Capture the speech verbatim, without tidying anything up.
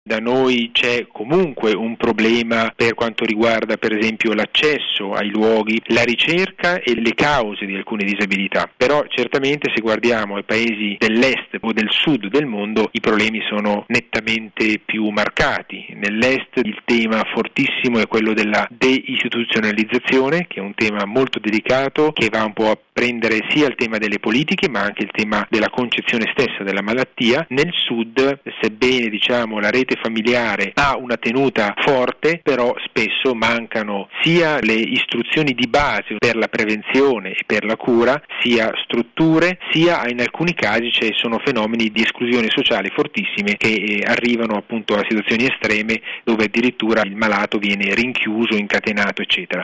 Da noi c'è comunque un problema per quanto riguarda per esempio l'accesso ai luoghi, la ricerca e le cause di alcune disabilità, però certamente se guardiamo ai paesi dell'est o del sud del mondo i problemi sono nettamente più marcati. Nell'est il tema fortissimo è quello della deistituzionalizzazione, che è un tema molto delicato che va un po' a prendere sia il tema delle politiche ma anche il tema della concezione stessa della malattia. Nel sud, sebbene diciamo la rete familiare ha una tenuta forte, però spesso mancano sia le istruzioni di base per la prevenzione e per la cura, sia strutture, sia in alcuni casi ci sono fenomeni di esclusione sociale fortissime che eh, arrivano appunto a situazioni estreme dove addirittura il malato viene rinchiuso, incatenato, eccetera.